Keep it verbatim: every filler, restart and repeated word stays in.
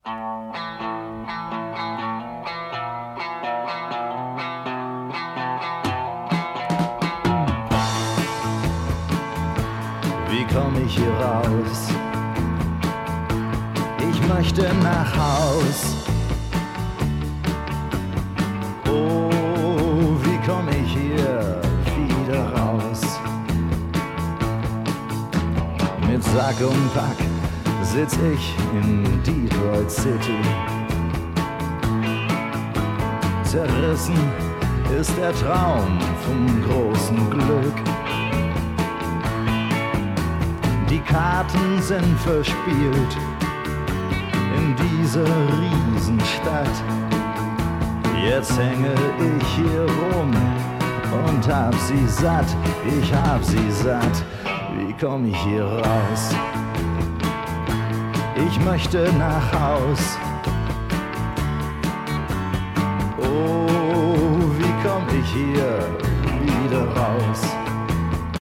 Wie komm ich hier raus? Ich möchte nach Haus. Oh, wie komm ich hier wieder raus? Mit Sack und Pack sitz ich in Detroit City. Zerrissen ist der Traum vom großen Glück. Die Karten sind verspielt in dieser Riesenstadt. Jetzt hänge ich hier rum und hab sie satt, ich hab sie satt. Wie komm ich hier raus? Ich möchte nach Haus. Oh, wie komm ich hier wieder raus?